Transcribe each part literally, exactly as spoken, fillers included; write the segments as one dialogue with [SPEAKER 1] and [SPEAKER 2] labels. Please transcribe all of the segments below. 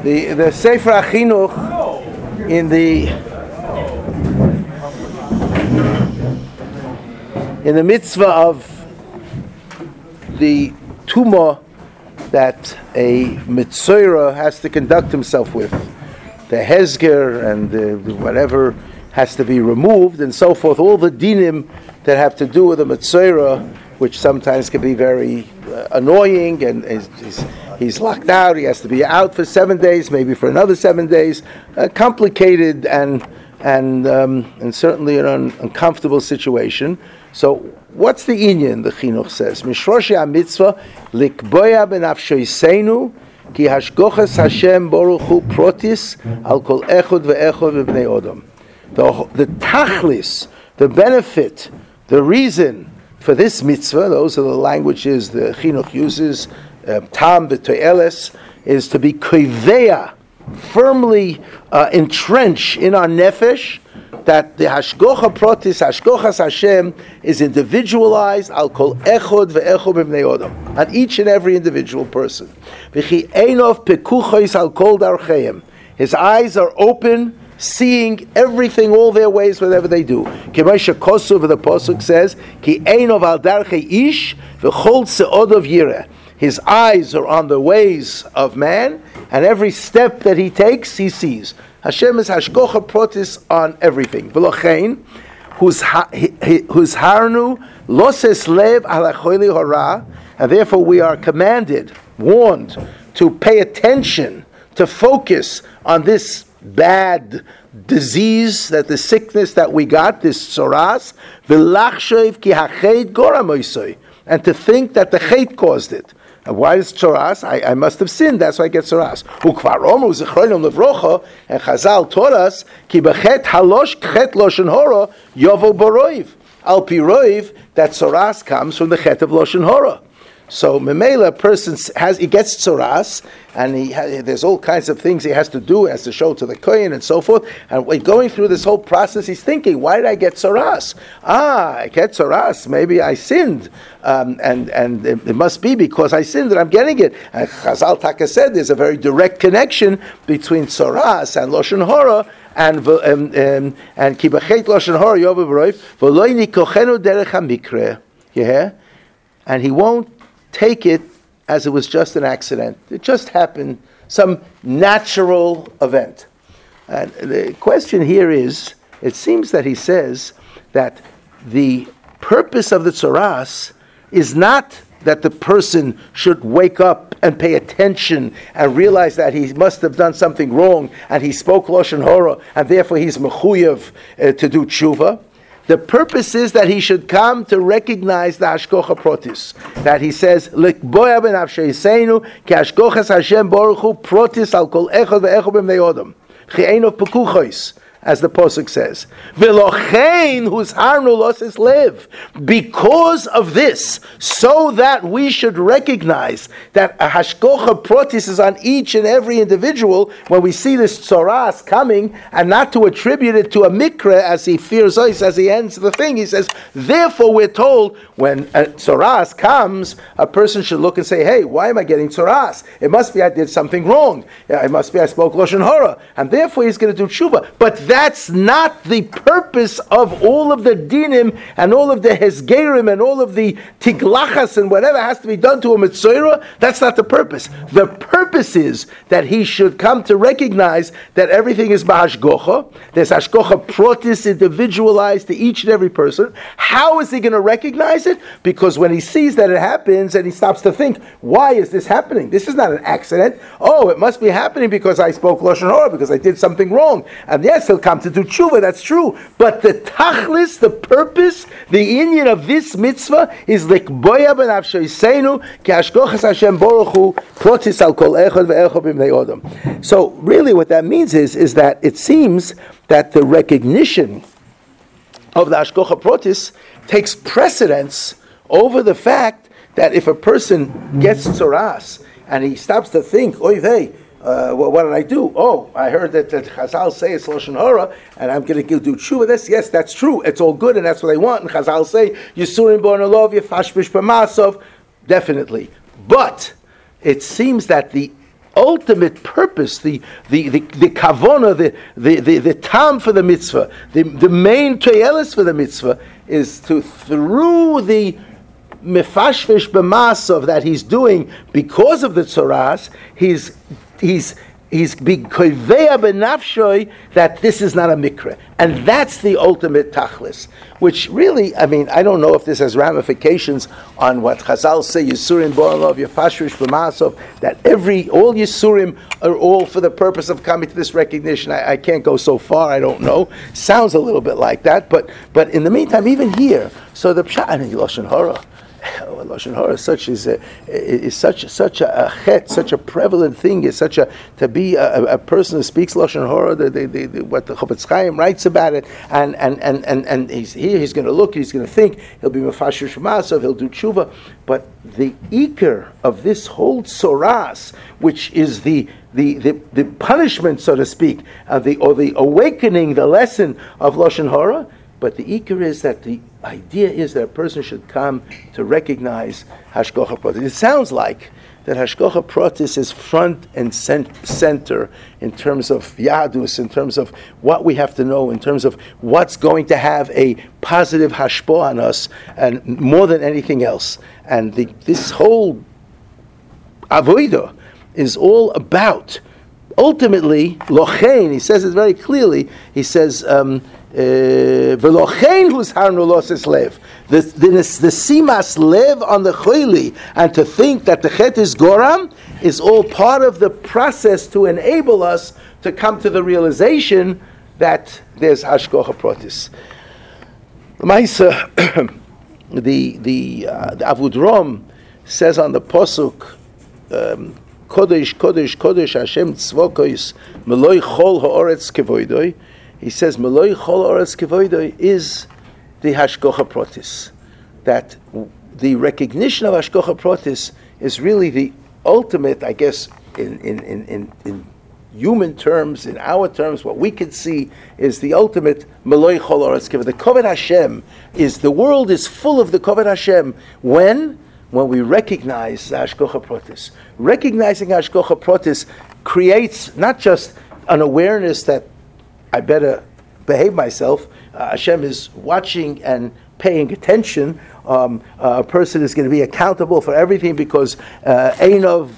[SPEAKER 1] The the Sefer HaChinuch in the in the mitzvah of the tumah that a mitzvah has to conduct himself with, the hezger and the, the whatever has to be removed and so forth, all the dinim that have to do with a mitzvah, which sometimes can be very uh, annoying, and is, is, he's locked out, he has to be out for seven days, maybe for another seven days, uh, complicated and and um, and certainly an un- uncomfortable situation. So what's the inyan? The Chinuch says, Mishroshi ha-mitzvah likboya benafshoiseinu ki hashgochas Hashem Baruch Hu protis al kol echod ve'echod v'bnei odom. The the tachlis, the benefit, the reason for this mitzvah, those are the languages the Chinuch uses, uh, tam v'to'eles, is to be koiveya, firmly uh, entrench in our nefesh, that the hashgocha protis, hashgochas Hashem, is individualized al kol echod ve'echod b'bnei odom, on each and every individual person. V'chi einov pekuchois al kol darcheim. His eyes are open, seeing everything, all their ways, whatever they do. K'moshe Kosuv, the Pasuk says, Ki einov al darchei ish v'chol se'odov yireh. His eyes are on the ways of man, and every step that he takes, he sees. Hashem is hashgocha protis on everything. V'lochein, whose harnu loses lev ala choili hora, and therefore we are commanded, warned, to pay attention, to focus on this bad disease, that the sickness that we got, this tzoras, v'lachshev ki hachet goramoisoi, and to think that the chet caused it. And why is tzoras? I, I must have sinned, that's why I get tzoras. Ukvarom u'zichronim levrocha, and Chazal taught us, ki b'chet halosh chet loshen hora yovo boroiv. Al pi roiv, that tzoras comes from the chet of loshen hora. So Memela, a person has, he gets tzoras, and he ha, there's all kinds of things he has to do, he has to show to the kohen and so forth. And when going through this whole process, he's thinking, why did I get tzoras? Ah, I get tzoras, maybe I sinned, um, and and it, it must be because I sinned that I'm getting it. And Chazal Taka said there's a very direct connection between tzoras and loshen hora, and um, um, and kibachet loshen hora yovav roif v'loy nikochenu derech hamikre. Yeah, and he won't take it as it was just an accident. It just happened, some natural event. And the question here is, it seems that he says that the purpose of the tzoras is not that the person should wake up and pay attention and realize that he must have done something wrong and he spoke loshen hora and therefore he's mechuyev uh, to do tshuva. The purpose is that he should come to recognize the hashgocha protis. That he says, "Likboya benafsheisenu ki hashgochas Hashem Baruch Hu protis al kol echod ve'echod b'mnei odom chi'enov pekuchois," as the Pasuk says. V'lochein whose harnu loses live. Because of this, so that we should recognize that a hashgocha protis is on each and every individual when we see this tzoras coming, and not to attribute it to a mikra as he fears us, as he ends the thing. He says, therefore we're told when a tzoras comes, a person should look and say, hey, why am I getting tzoras? It must be I did something wrong. It must be I spoke loshen hora, and therefore he's going to do tshuva. But that's not the purpose of all of the dinim and all of the hezgerim and all of the tiglachas and whatever has to be done to a mitzvah. That's not the purpose. The purpose is that he should come to recognize that everything is b'hashgocha. There's hashgocha protis individualized to each and every person. How is he going to recognize it? Because when he sees that it happens and he stops to think, why is this happening? This is not an accident. Oh, it must be happening because I spoke loshen hora, because I did something wrong. And yes, he'll come to do tshuva, that's true. But the tachlis, the purpose, the inyan of this mitzvah is likboya benafsheisenu ki hashgochas Hashem Baruch Hu protis al kol echod ve'echod b'mnei odom. So really what that means is, is that it seems that the recognition of the hashgocha protis takes precedence over the fact that if a person gets tzoras and he stops to think, oy vey, Uh, well, what did I do? Oh, I heard that, that Chazal say it's loshen hora, and I'm going to do tshuva. This, yes, that's true. It's all good, and that's what I want. And Chazal say Yisurim Bornalov Yefashbish Pamasov, definitely. But it seems that the ultimate purpose, the the the, the kavona, the the the, the tam for the mitzvah, the the main toyelis for the mitzvah is to, through the mefashvish b'masav that he's doing because of the tzoras, he's he's he's being koveya benafshoy that this is not a mikra, and that's the ultimate tachlis. Which really, I mean, I don't know if this has ramifications on what Chazal say Yisurim Bo'alov Yefashvish b'masav, that every all Yisurim are all for the purpose of coming to this recognition. I, I can't go so far. I don't know. Sounds a little bit like that, but but in the meantime, even here, so the pshat and lashon hara. Lashon hara is such is a, is such such a, a chet, such a prevalent thing. Is such a to be a, a person who speaks lashon hara. The, the, the, the, what the Chofetz Chaim writes about it, and and and and, and he's here. He's going to look. He's going to think. He'll be mefasher shemasav. He'll do tshuva. But the ikar of this whole tzoras, which is the the, the, the punishment, so to speak, uh, the or the awakening, the lesson of lashon hara. But the ikar is that the idea is that a person should come to recognize Hashgacha Pratis. It sounds like that Hashgacha Pratis is front and center in terms of Yadus, in terms of what we have to know, in terms of what's going to have a positive hashpah on us, and more than anything else. And the, this whole avodah is all about, ultimately, lochein, he says it very clearly, he says, um, V'lochein who's harnulos lev, the the the simas lev on the choili, and to think that the chet is goram is all part of the process to enable us to come to the realization that there's hashgacha pratis. Ma'isa, the the uh, the Avudraham says on the pasuk, um, Kodesh Kodesh Kodesh Hashem tzvokos meloi chol haaretz kevoidoi. He says, Meloi Chol Oretz Kevoidoi is the Hashgacha Pratis. That the recognition of Hashgacha Pratis is really the ultimate, I guess, in, in, in, in, in human terms, in our terms, what we can see is the ultimate Meloi Chol Oretz Kevoidoi. The Koved Hashem is, the world is full of the Koved Hashem. When? When we recognize the Hashgacha Pratis. Recognizing Hashgacha Pratis creates not just an awareness that I better behave myself. Uh, Hashem is watching and paying attention. Um, uh, a person is going to be accountable for everything because Einov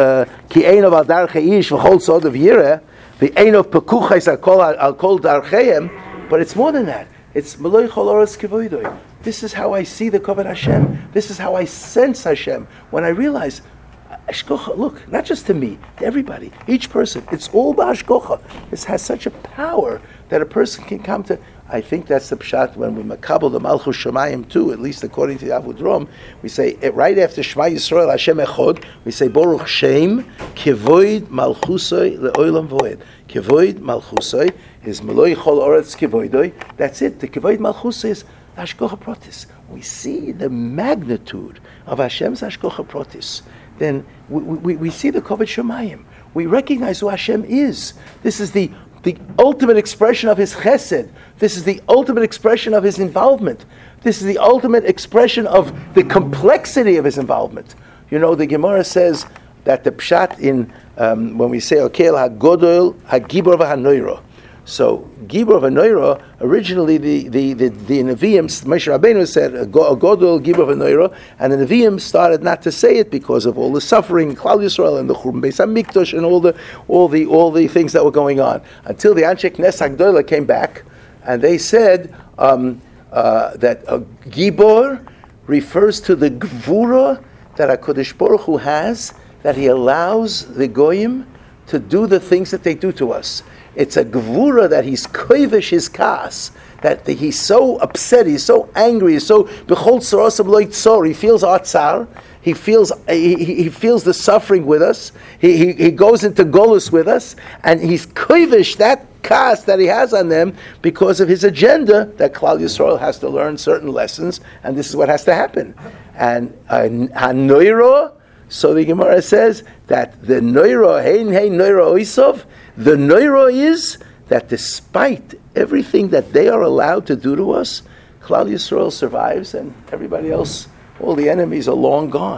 [SPEAKER 1] ki Einov al darchei ish v'chol sod of yireh the Einov pekuchais al kol al kol darcheim. But it's more than that. It's Meloi Chol Oretz Kevoidoi. This is how I see the Koved Hashem. This is how I sense Hashem when I realize. Hashgacha, look, not just to me, to everybody, each person. It's all b'hashgacha. This has such a power that a person can come to. I think that's the pshat when we makabel the Malchus Shemayim too, at least according to the Avudraham. We say, right after Shema Yisrael Hashem Echad, we say, Baruch Shem, Kevoid Malchusoi Le'olam Voed. Kevoid Malchusoi is Meloi Chol Oretz Kevoidoi. That's it. The Kevoid Malchusoi is Hashgacha Pratis. We see the magnitude of Hashem's Hashgacha Pratis. Then we, we, we see the Koved Shemayim. We recognize who Hashem is. This is the, the ultimate expression of His chesed. This is the ultimate expression of His involvement. This is the ultimate expression of the complexity of His involvement. You know, the Gemara says that the pshat in, um, when we say, Okel HaGodol HaGibor VaHanoiro. So, Gibor v'Noira, originally the, the, the, the Nevi'im, Moshe Rabbeinu said, a Godol Gibor v'Noira, and the Nevi'im started not to say it because of all the suffering, Klal Yisrael, and the Churban Beis HaMikdash, and all the, all the, all the things that were going on. Until the Anshe Knesset HaGdola came back, and they said um, uh, that a Gibor refers to the Gvura that HaKadosh Baruch Hu has, that He allows the Goyim to do the things that they do to us. It's a gevura that he's kovish his kas, that the, he's so upset, he's so angry, he's so bechol tzarosam lo yitzor. He feels our tzar, he feels he, he feels the suffering with us. He, he he goes into golus with us, and he's kovish that kas that he has on them because of his agenda that Klal Yisrael has to learn certain lessons, and this is what has to happen. And uh, hanoiro. So the Gemara says that the noiro hein hein noiro oisov. The noiro is that despite everything that they are allowed to do to us, Klal Yisrael survives, and everybody else, all the enemies are long gone.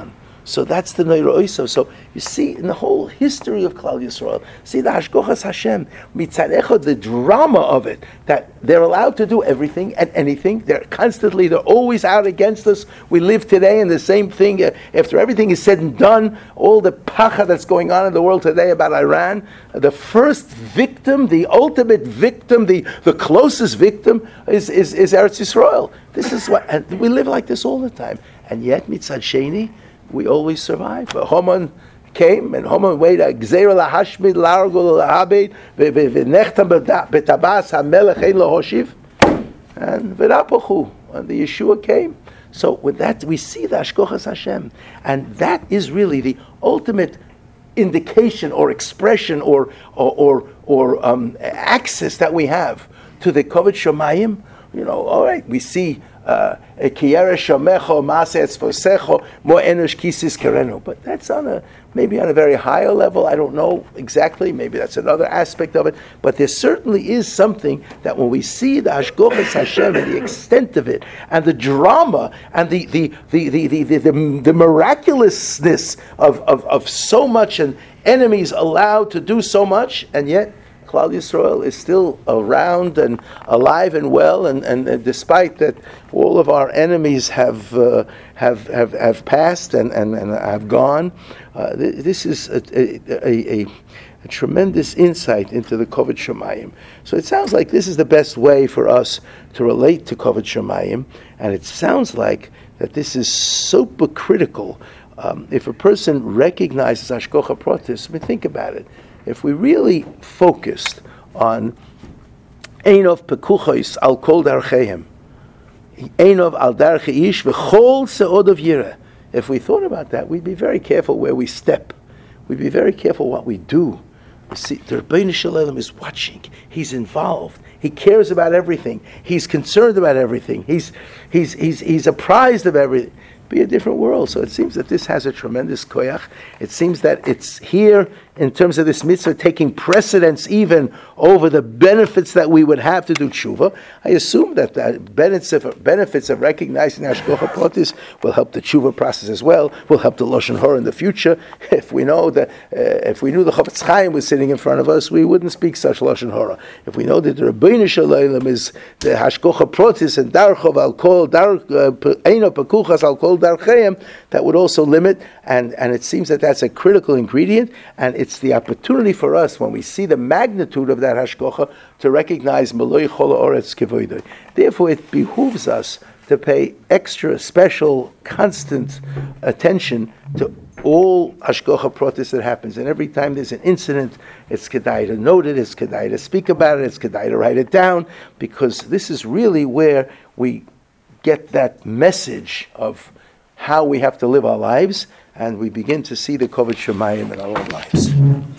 [SPEAKER 1] So that's the Neira Oiso. So you see, in the whole history of Klal Yisrael, see the Hashgochas Hashem, Mitzad Echad, the drama of it, that they're allowed to do everything and anything. They're constantly, they're always out against us. We live today in the same thing. Uh, after everything is said and done, all the pacha that's going on in the world today about Iran, uh, the first victim, the ultimate victim, the, the closest victim is, is, is Eretz Yisrael. This is what, and we live like this all the time. And yet, Mitzad Sheni, we always survive. Haman came, and Haman waited. Gzeira lahashmid largo lahabed v'nechtam betabas hamelech ein lahoshiv, and v'rapochu, and the Yeshua came. So with that, we see the Hashgochas Hashem, and that is really the ultimate indication or expression or or or, or um, access that we have to the Kovod Shemayim. You know, all right, we see. Uh, but that's on a maybe on a very higher level. I don't know exactly. Maybe that's another aspect of it. But there certainly is something that when we see the Hashgochas Hashem and the extent of it, and the drama, and the the the the the, the, the, the miraculousness of, of, of so much, and enemies allowed to do so much, and yet Klal Yisrael is still around and alive and well, and, and, and despite that all of our enemies have uh, have, have have passed and, and, and have gone, uh, th- this is a, a, a, a tremendous insight into the Kovod Shemayim. So it sounds like this is the best way for us to relate to Kovod Shemayim, and it sounds like that this is super critical. Um, if a person recognizes Hashgocha Protis, I mean, think about it. If we really focused on Einov Pekuchos al Kol Darcheim, Einov al Darche Ish v'chol Se'od of Yireh, if we thought about that, we'd be very careful where we step. We'd be very careful what we do. You see, the Rebbeinu Shalom is watching. He's involved. He cares about everything. He's concerned about everything. He's he's he's he's apprised of everything. Be a different world. So it seems that this has a tremendous koyach. It seems that it's here in terms of this mitzvah taking precedence even over the benefits that we would have to do tshuva. I assume that the benefits of, benefits of recognizing Hashgocha Protis will help the tshuva process as well, will help the Lashon Hora in the future. If we know that, uh, if we knew the Chofetz Chaim was sitting in front of us, we wouldn't speak such Lashon Hora. If we know that the Rebbeinu Shalom is the Hashgocha Protis and Darchov al Kol, Eino Pekuchas al Kol Darcheim, that would also limit, and, and it seems that that's a critical ingredient, and it's the opportunity for us, when we see the magnitude of that hashgocha, to recognize Meloi Chol Haaretz Kevoidoi. Therefore, it behooves us to pay extra, special, constant attention to all hashgocha protis that happens. And every time there's an incident, it's kedai to note it, it's kedai to speak about it, it's kedai to write it down, because this is really where we get that message of how we have to live our lives, and we begin to see the Kovod Shemayim in our own lives.